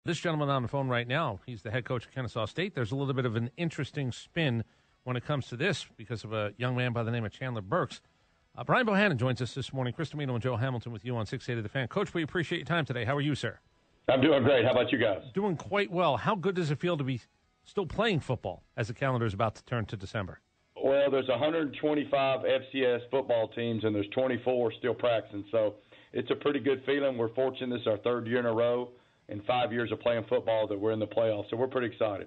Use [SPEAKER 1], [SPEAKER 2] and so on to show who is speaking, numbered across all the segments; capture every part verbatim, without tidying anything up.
[SPEAKER 1] This gentleman on the phone right now, he's the head coach of Kennesaw State. There's a little bit of an interesting spin when it comes to this because of a young man by the name of Chandler Burks. Uh, Brian Bohannon joins us this morning. Chris Domino and Joe Hamilton with you on six eighty The Fan. Coach, we appreciate your time today. How are you, sir?
[SPEAKER 2] I'm doing great. How about you guys?
[SPEAKER 1] Doing quite well. How good does it feel to be still playing football as the calendar is about to turn to December?
[SPEAKER 2] Well, there's one hundred twenty-five F C S football teams, and there's twenty-four still practicing. So it's a pretty good feeling. We're fortunate this is our third year in a row in five years of playing football that we're in the playoffs. So we're pretty excited.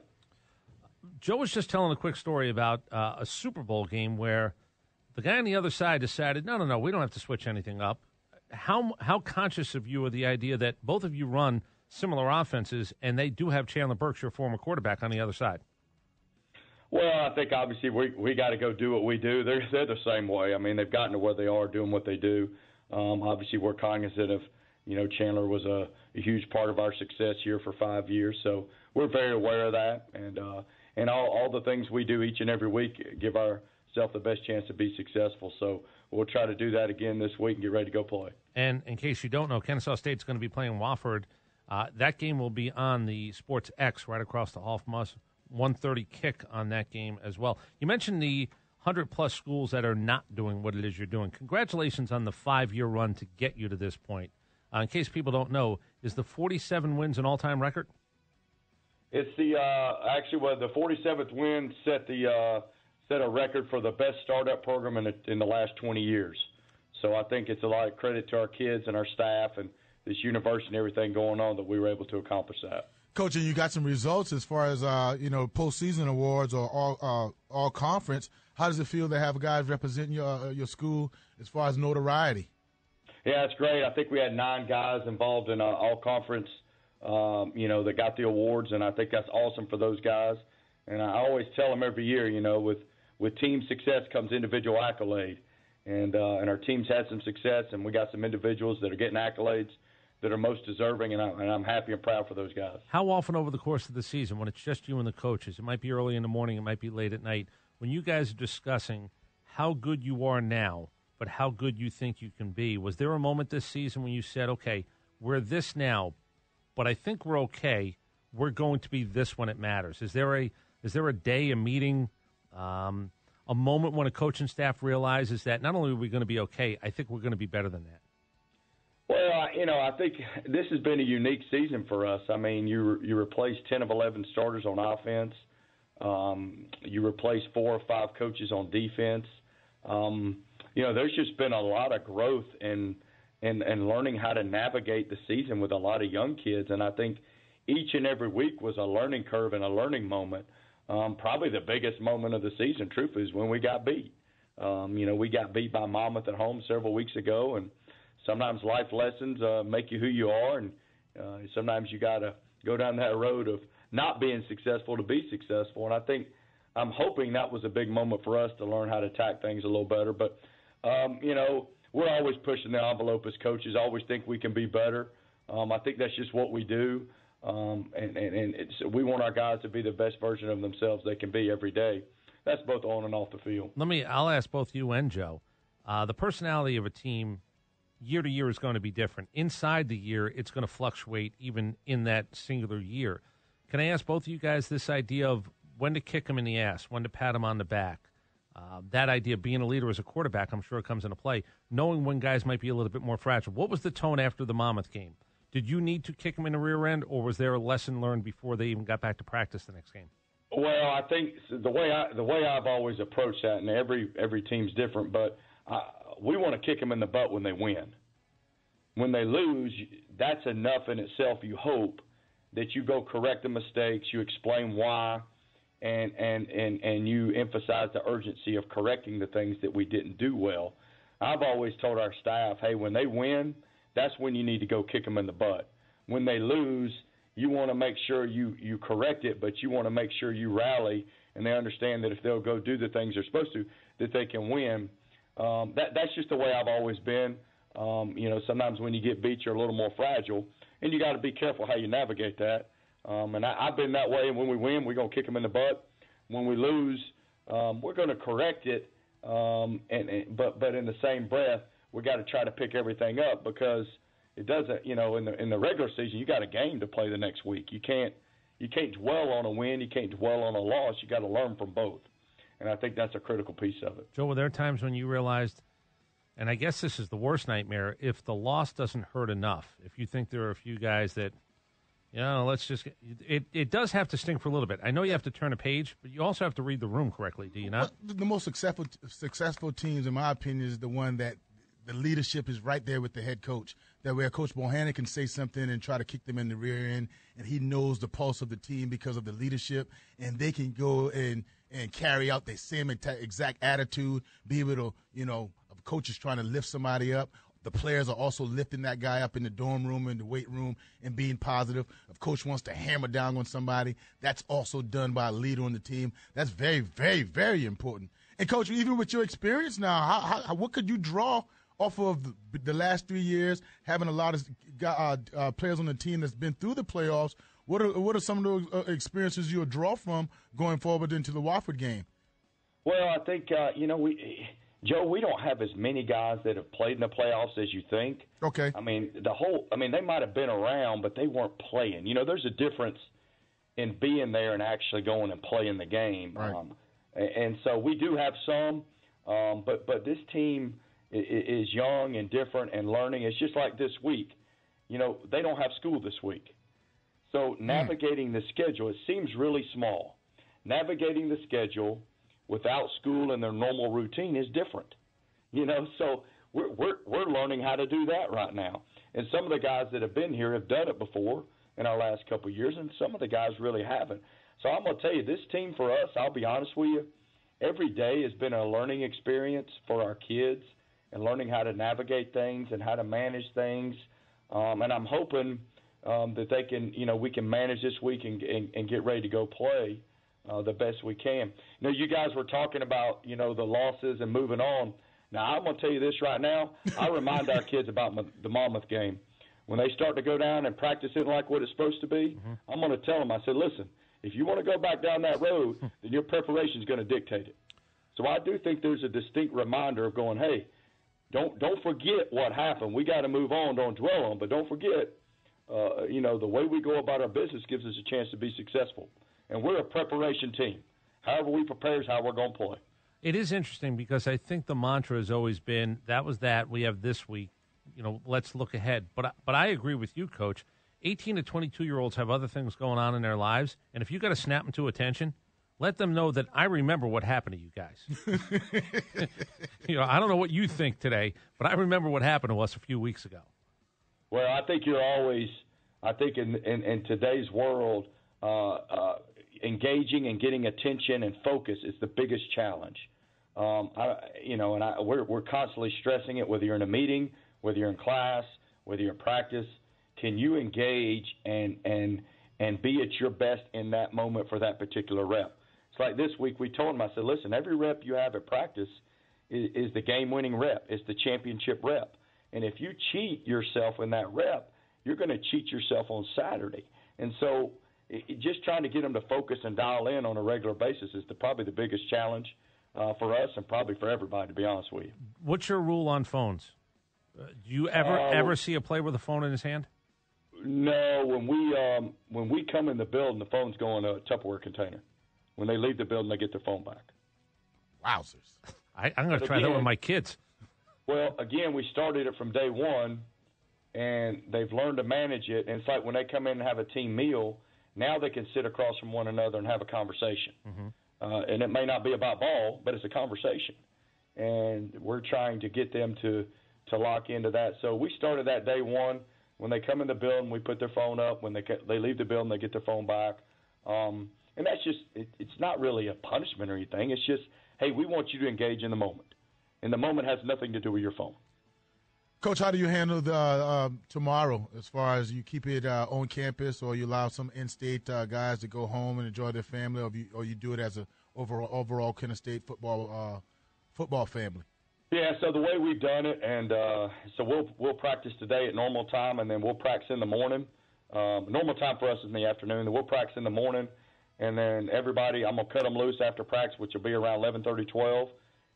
[SPEAKER 1] Joe was just telling a quick story about uh, a Super Bowl game where the guy on the other side decided, no, no, no, we don't have to switch anything up. How how conscious of you are the idea that both of you run similar offenses and they do have Chandler Burks, your former quarterback, on the other side?
[SPEAKER 2] Well, I think obviously we we got to go do what we do. They're they're the same way. I mean, they've gotten to where they are doing what they do. Um, obviously, we're cognizant of, you know, Chandler was a, a huge part of our success here for five years, so we're very aware of that. And uh, and all all the things we do each and every week give ourselves the best chance to be successful. So we'll try to do that again this week and get ready to go play.
[SPEAKER 1] And in case you don't know, Kennesaw State's going to be playing Wofford. Uh, that game will be on the Sports X right across the hall from us. one thirty kick on that game as well. You mentioned the one hundred plus schools that are not doing what it is you're doing. Congratulations on the five-year run to get you to this point. Uh, in case people don't know, is the forty-seven wins an all-time record?
[SPEAKER 2] It's the uh, actually well, the forty-seventh win set the uh, set a record for the best startup program in the, in the last twenty years. So I think it's a lot of credit to our kids and our staff and this university and everything going on that we were able to accomplish that.
[SPEAKER 3] Coach, and you got some results as far as uh, you know, postseason awards or all uh, all conference. How does it feel to have guys representing your uh, your school as far as notoriety?
[SPEAKER 2] Yeah, it's great. I think we had nine guys involved in uh, all conference, um, you know, that got the awards, and I think that's awesome for those guys. And I always tell them every year, you know, with, with team success comes individual accolade. And uh, and our team's had some success, and we got some individuals that are getting accolades that are most deserving, and, I, and I'm happy and proud for those guys.
[SPEAKER 1] How often over the course of the season, when it's just you and the coaches, it might be early in the morning, it might be late at night, when you guys are discussing how good you are now, but how good you think you can be, was there a moment this season when you said, okay, we're this now, but I think we're okay, we're going to be this when it matters? Is there a is there a day, a meeting, um, a moment when a coaching staff realizes that not only are we going to be okay, I think we're going to be better than that?
[SPEAKER 2] Well, you know, I think this has been a unique season for us. I mean, you you replaced ten of eleven starters on offense. Um, you replaced four or five coaches on defense. Um, you know, there's just been a lot of growth in, in, in learning how to navigate the season with a lot of young kids. And I think each and every week was a learning curve and a learning moment. Um, probably the biggest moment of the season, truthfully, is when we got beat. Um, you know, we got beat by Monmouth at home several weeks ago, and sometimes life lessons uh, make you who you are, and uh, sometimes you got to go down that road of not being successful to be successful. And I think I'm hoping that was a big moment for us to learn how to attack things a little better. But, um, you know, we're always pushing the envelope as coaches, always think we can be better. Um, I think that's just what we do, um, and, and, and it's, we want our guys to be the best version of themselves they can be every day. That's both on and off the field.
[SPEAKER 1] Let me – I'll ask both you and Joe. Uh, the personality of a team – year to year is going to be different. Inside the year, it's going to fluctuate even in that singular year. Can I ask both of you guys this idea of when to kick them in the ass, when to pat them on the back? Uh, that idea of being a leader as a quarterback, I'm sure it comes into play. Knowing when guys might be a little bit more fragile. What was the tone after the Monmouth game? Did you need to kick them in the rear end, or was there a lesson learned before they even got back to practice the next game?
[SPEAKER 2] Well, I think the way I, the way I've always approached that, and every every team's different, but I, we want to kick them in the butt when they win. When they lose, that's enough in itself, you hope, that you go correct the mistakes, you explain why, and, and, and, and you emphasize the urgency of correcting the things that we didn't do well. I've always told our staff, hey, when they win, that's when you need to go kick them in the butt. When they lose, you want to make sure you, you correct it, but you want to make sure you rally, and they understand that if they'll go do the things they're supposed to, that they can win. Um, that, that's just the way I've always been. Um, you know, sometimes when you get beat, you're a little more fragile, and you got to be careful how you navigate that. Um, and I, I've been that way, and when we win, we're going to kick them in the butt. When we lose, um, we're going to correct it, um, and, and but but in the same breath, we got to try to pick everything up because, it doesn't, you know, in the in the regular season, you got a game to play the next week. You can't you can't dwell on a win. You can't dwell on a loss. You got to learn from both, and I think that's a critical piece of it.
[SPEAKER 1] Joe, were there times when you realized, and I guess this is the worst nightmare, if the loss doesn't hurt enough, if you think there are a few guys that, you know, let's just it it does have to sting for a little bit. I know you have to turn a page, but you also have to read the room correctly, do you not?
[SPEAKER 3] Well, the most successful successful teams, in my opinion, is the one that the leadership is right there with the head coach. That way, Coach Bohannon can say something and try to kick them in the rear end, and he knows the pulse of the team because of the leadership, and they can go and and carry out the same exact attitude, be able to, you know, if coach is trying to lift somebody up, the players are also lifting that guy up in the dorm room, in the weight room, and being positive. If coach wants to hammer down on somebody, that's also done by a leader on the team. That's very, very, very important. And, Coach, even with your experience now, how, how, what could you draw off of the last three years, having a lot of uh, uh, players on the team that's been through the playoffs? What are what are some of those uh, experiences you'll draw from going forward into the Wofford game?
[SPEAKER 2] Well, I think, uh, you know, we Joe, we don't have as many guys that have played in the playoffs as you think.
[SPEAKER 3] Okay.
[SPEAKER 2] I mean, the whole – I mean, they might have been around, but they weren't playing. You know, there's a difference in being there and actually going and playing the game.
[SPEAKER 3] Right.
[SPEAKER 2] Um, and, and so we do have some, um, but, but this team – is young and different and learning. It's just like this week. You know, they don't have school this week. So navigating the schedule, it seems really small. Navigating the schedule without school and their normal routine is different. You know, so we're, we're, we're learning how to do that right now. And some of the guys that have been here have done it before in our last couple of years, and some of the guys really haven't. So I'm going to tell you, this team for us, I'll be honest with you, every day has been a learning experience for our kids, and learning how to navigate things and how to manage things. Um, and I'm hoping um, that they can, you know, we can manage this week and, and, and get ready to go play uh, the best we can. You know, you guys were talking about, you know, the losses and moving on. Now, I'm going to tell you this right now. I remind our kids about the Monmouth game. When they start to go down and practice it like what it's supposed to be, mm-hmm. I'm going to tell them, I said, listen, if you want to go back down that road, then your preparation is going to dictate it. So I do think there's a distinct reminder of going, hey, Don't don't forget what happened. We got to move on. Don't dwell on. But don't forget, uh, you know, the way we go about our business gives us a chance to be successful. And we're a preparation team. However we prepare is how we're going to play.
[SPEAKER 1] It is interesting because I think the mantra has always been, that was that, we have this week. You know, let's look ahead. But but I agree with you, Coach. eighteen to twenty-two-year-olds have other things going on in their lives. And if you got to snap them to attention, let them know that I remember what happened to you guys. You know, I don't know what you think today, but I remember what happened to us a few weeks ago.
[SPEAKER 2] Well, I think you're always, I think in, in, in today's world, uh, uh, engaging and getting attention and focus is the biggest challenge. Um, I, you know, and I, we're, we're constantly stressing it, whether you're in a meeting, whether you're in class, whether you're in practice. Can you engage and, and, and be at your best in that moment for that particular rep? It's like this week we told them, I said, listen, every rep you have at practice is, is the game-winning rep. It's the championship rep. And if you cheat yourself in that rep, you're going to cheat yourself on Saturday. And so it, it just trying to get them to focus and dial in on a regular basis is the, probably the biggest challenge uh, for us and probably for everybody, to be honest with you.
[SPEAKER 1] What's your rule on phones? Uh, do you ever uh, ever see a player with a phone in his hand?
[SPEAKER 2] No. When we um, when we come in the building, the phones go in a Tupperware container. When they leave the building, they get their phone back.
[SPEAKER 3] Wowzers.
[SPEAKER 1] I, I'm going to try again, that with my kids.
[SPEAKER 2] Well, again, we started it from day one, and they've learned to manage it. And it's like when they come in and have a team meal, now they can sit across from one another and have a conversation. Mm-hmm. Uh, and it may not be about ball, but it's a conversation. And we're trying to get them to, to lock into that. So we started that day one. When they come in the building, we put their phone up. When they they leave the building, they get their phone back. Um And that's just it, – it's not really a punishment or anything. It's just, hey, we want you to engage in the moment. And the moment has nothing to do with your phone.
[SPEAKER 3] Coach, how do you handle the uh, tomorrow as far as you keep it uh, on campus or you allow some in-state uh, guys to go home and enjoy their family, or you, or you do it as an overall, overall Kent State football uh, football family?
[SPEAKER 2] Yeah, so the way we've done it, and uh, so we'll we'll practice today at normal time, and then we'll practice in the morning. Um, normal time for us is in the afternoon. Then we'll practice in the morning, and then everybody, I'm going to cut them loose after practice, which will be around eleven thirty, twelve.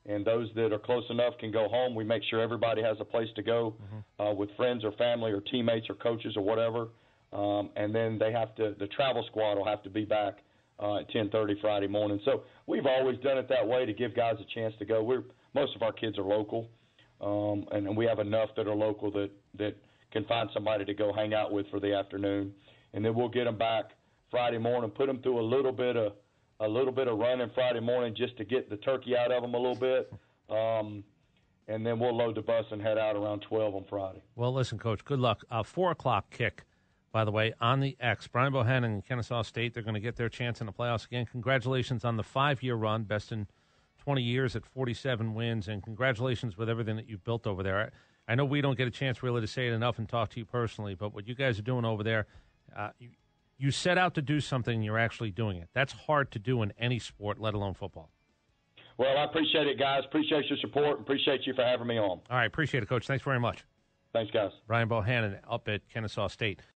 [SPEAKER 2] and those that are close enough can go home. We make sure everybody has a place to go mm-hmm. uh, with friends or family or teammates or coaches or whatever. Um, and then they have to, the travel squad will have to be back uh, at ten thirty Friday morning. So we've always done it that way to give guys a chance to go. We're most of our kids are local, um, and, and we have enough that are local that that can find somebody to go hang out with for the afternoon, and then we'll get them back Friday morning, put them through a little bit of a little bit of running Friday morning just to get the turkey out of them a little bit, um, and then we'll load the bus and head out around twelve on Friday.
[SPEAKER 1] Well, listen, Coach, good luck. Uh, four o'clock kick, by the way, on the X. Brian Bohannon and Kennesaw State, they're going to get their chance in the playoffs again. Congratulations on the five-year run, best in twenty years at forty-seven wins, and congratulations with everything that you've built over there. I, I know we don't get a chance really to say it enough and talk to you personally, but what you guys are doing over there, uh, you, you set out to do something, and you're actually doing it. That's hard to do in any sport, let alone football.
[SPEAKER 2] Well, I appreciate it, guys. Appreciate your support. Appreciate you for having me on.
[SPEAKER 1] All right, appreciate it, Coach. Thanks very much.
[SPEAKER 2] Thanks, guys.
[SPEAKER 1] Brian Bohannon up at Kennesaw State.